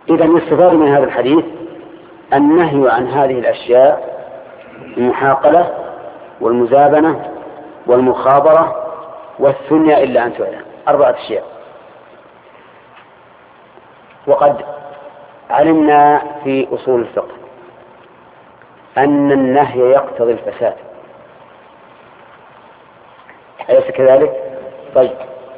إذا يستفاد من هذا الحديث النهي عن هذه الأشياء: المحاقلة والمزابنة والمخابرة والثنيا إلا أن تعلم، 4 أشياء. وقد علمنا في أصول الفقه أن النهي يقتضي الفساد، أليس كذلك؟ طيب،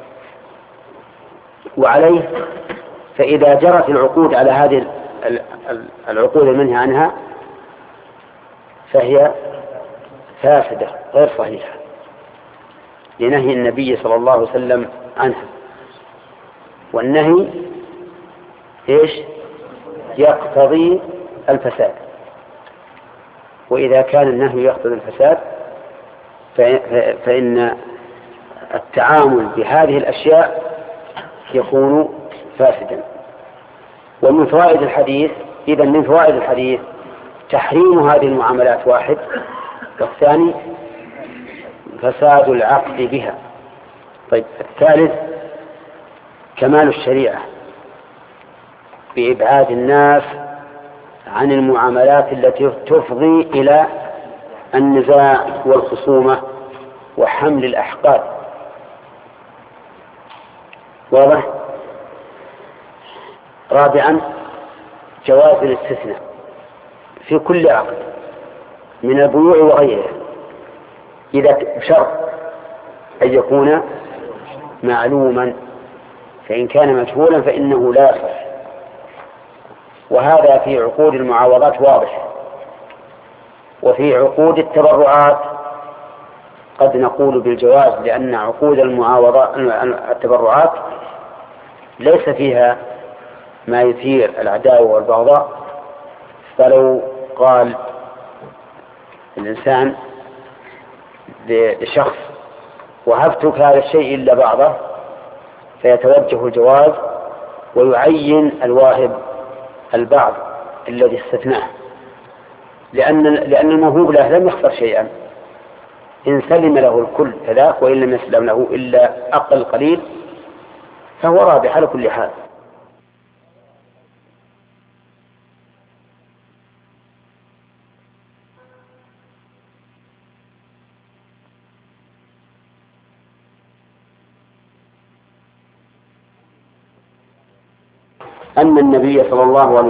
وعليه فإذا جرت العقود على هذه العقود المنهي عنها فهي فاسدة غير صحيحة لنهي النبي صلى الله عليه وسلم عنها. والنهي إيش؟ يقتضي الفساد، وإذا كان النهي يقتضي الفساد فإن التعامل بهذه الأشياء يكون فاسدا. ومن فوائد الحديث، إذن من فوائد الحديث تحريم هذه المعاملات واحد، والثاني فساد العقد بها. طيب، الثالث كمال الشريعة بإبعاد الناس عن المعاملات التي تفضي إلى النزاع والخصومة وحمل الأحقاد. واضح؟ رابعا جواز الاستثناء في كل عقد من البيوع وغيرها، إذا بشرط أن يكون معلوما، فإن كان مجهولا فإنه لا يصح. وهذا في عقود المعاوضات واضح. وفي عقود التبرعات قد نقول بالجواز، لأن عقود التبرعات ليس فيها ما يثير العداوة والبغضاء. فلو قال الإنسان لشخص: وهبتك هذا الشيء إلا بعضه، فيتوجه الجواز ويعين الواهب البعض الذي استثناه، لأن الموهوب له لم يخسر شيئا، إن سلم له الكل كذاك، وإن لم يسلم له إلا أقل قليل فهو رابح على كل حال. أن النبي صلى الله عليه